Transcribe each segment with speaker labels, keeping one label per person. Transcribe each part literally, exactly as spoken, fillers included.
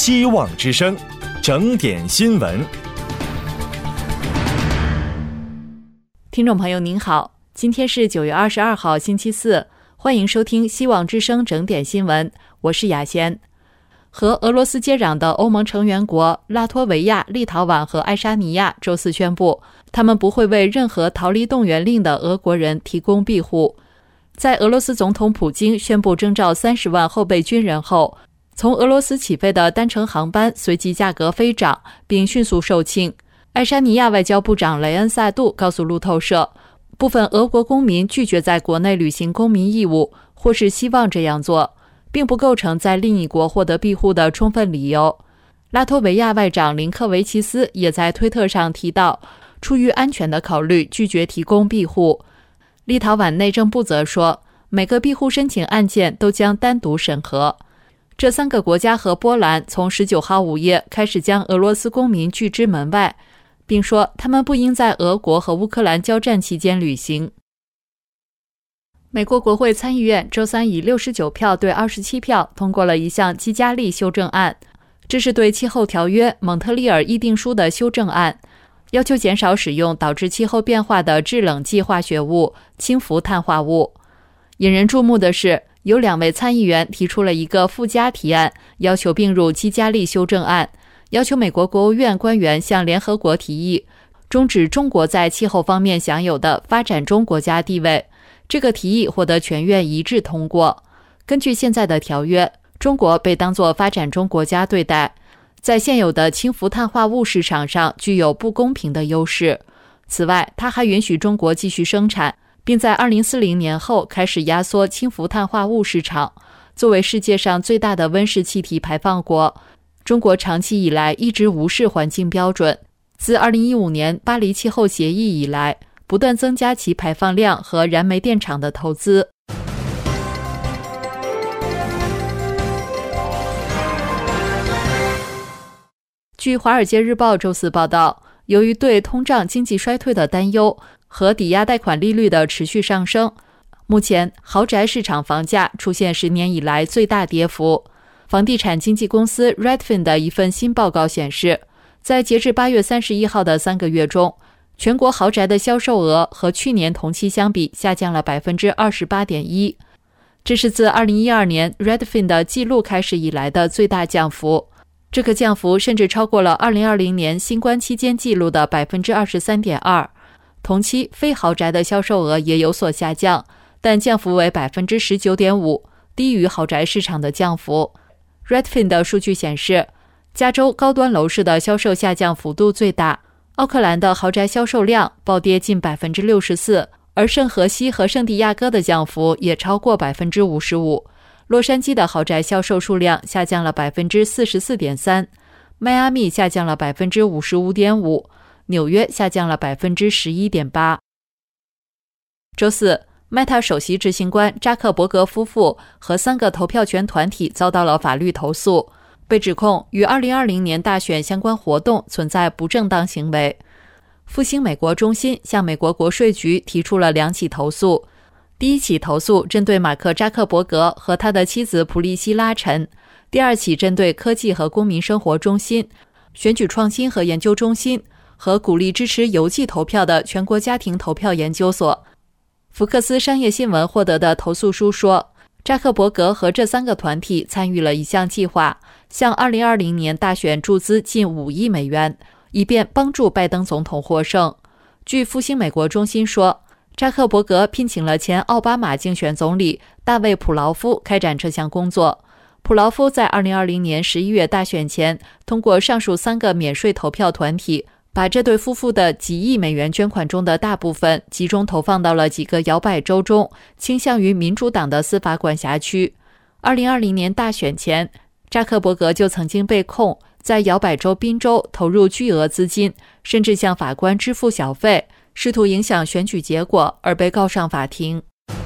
Speaker 1: 希望之声，整点新闻。
Speaker 2: 听众朋友您好，今天是九月二十二号星期四，欢迎收听希望之声整点新闻，我是雅贤。和俄罗斯接壤的欧盟成员国拉脱维亚、立陶宛和爱沙尼亚周四宣布，他们不会为任何逃离动员令的俄国人提供庇护。在俄罗斯总统普京宣布征召三十万后备军人后，从俄罗斯起飞的单程航班随即价格飞涨，并迅速售罄。爱沙尼亚外交部长雷恩萨杜告诉路透社，部分俄国公民拒绝在国内履行公民义务，或是希望这样做，并不构成在另一国获得庇护的充分理由。拉脱维亚外长林克维奇斯也在推特上提到，出于安全的考虑，拒绝提供庇护。立陶宛内政部则说，每个庇护申请案件都将单独审核。这三个国家和波兰从十九号午夜开始将俄罗斯公民拒之门外，并说他们不应在俄国和乌克兰交战期间旅行。美国国会参议院周三以六十九票对二十七票通过了一项基加利修正案，这是对气候条约蒙特利尔议定书的修正案，要求减少使用导致气候变化的制冷剂化学物氢氟碳化物。引人注目的是，有两位参议员提出了一个附加提案，要求并入基加利修正案，要求美国国务院官员向联合国提议，终止中国在气候方面享有的发展中国家地位。这个提议获得全院一致通过。根据现在的条约，中国被当作发展中国家对待，在现有的氢氟碳化物市场上具有不公平的优势。此外，它还允许中国继续生产，并在二零四零年后开始压缩氢氟碳化物市场。作为世界上最大的温室气体排放国，中国长期以来一直无视环境标准，自二零一五年巴黎气候协议以来，不断增加其排放量和燃煤电厂的投资。据《华尔街日报》周四报道，由于对通胀、经济衰退的担忧和抵押贷款利率的持续上升，目前豪宅市场房价出现十年以来最大跌幅。房地产经纪公司 Redfin 的一份新报告显示，在截至八月三十一号的三个月中，全国豪宅的销售额和去年同期相比下降了 百分之二十八点一， 这是自二零一二年 Redfin 的记录开始以来的最大降幅。这个降幅甚至超过了二零二零年新冠期间记录的 百分之二十三点二。 同期非豪宅的销售额也有所下降，但降幅为 百分之十九点五， 低于豪宅市场的降幅。 Redfin 的数据显示，加州高端楼市的销售下降幅度最大，奥克兰的豪宅销售量暴跌近 百分之六十四， 而圣荷西和圣地亚哥的降幅也超过 百分之五十五。 洛杉矶的豪宅销售数量下降了 百分之四十四点三， 迈阿密下降了 百分之五十五点五， 纽约下降了 百分之十一点八。 周四，Meta 首席执行官扎克伯格夫妇和三个投票权团体遭到了法律投诉，被指控与二零二零年大选相关活动存在不正当行为。复兴美国中心向美国国税局提出了两起投诉。第一起投诉针对马克扎克伯格和他的妻子普利希拉陈，第二起针对科技和公民生活中心、选举创新和研究中心和鼓励支持邮寄投票的全国家庭投票研究所。福克斯商业新闻获得的投诉书说，扎克伯格和这三个团体参与了一项计划，向二零二零年大选注资近五亿美元，以便帮助拜登总统获胜。据复兴美国中心说，扎克伯格聘请了前奥巴马竞选总理大卫·普劳夫开展这项工作。普劳夫在二零二零年十一月大选前，通过上述三个免税投票团体，把这对夫妇的几亿美元捐款中的大部分集中投放到了几个摇摆州中倾向于民主党的司法管辖区。二零二零年大选前，扎克伯格就曾经被控在摇摆州宾州投入巨额资金，甚至向法官支付小费，试图影响选举结果，而被告上法庭。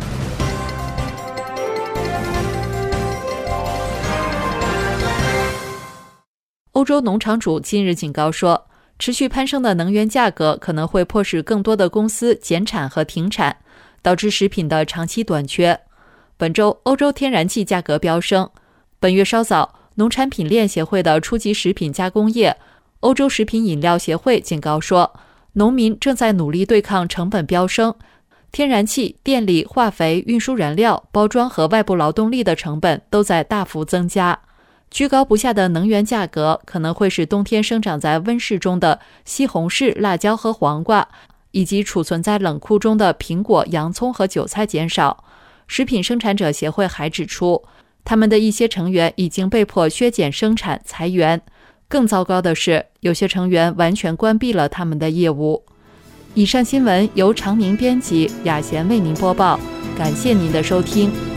Speaker 2: 欧洲农场主近日警告说，持续攀升的能源价格可能会迫使更多的公司减产和停产，导致食品的长期短缺。本周欧洲天然气价格飙升，本月稍早， 农产品链协会的初级食品加工业、欧洲食品饮料协会警告说，农民正在努力对抗成本飙升，天然气、电力、化肥、运输燃料、包装和外部劳动力的成本都在大幅增加。居高不下的能源价格可能会使冬天生长在温室中的西红柿、辣椒和黄瓜，以及储存在冷库中的苹果、洋葱和韭菜减少。食品生产者协会还指出，他们的一些成员已经被迫削减生产、裁员。更糟糕的是，有些成员完全关闭了他们的业务。以上新闻由常宁编辑，雅贤为您播报，感谢您的收听。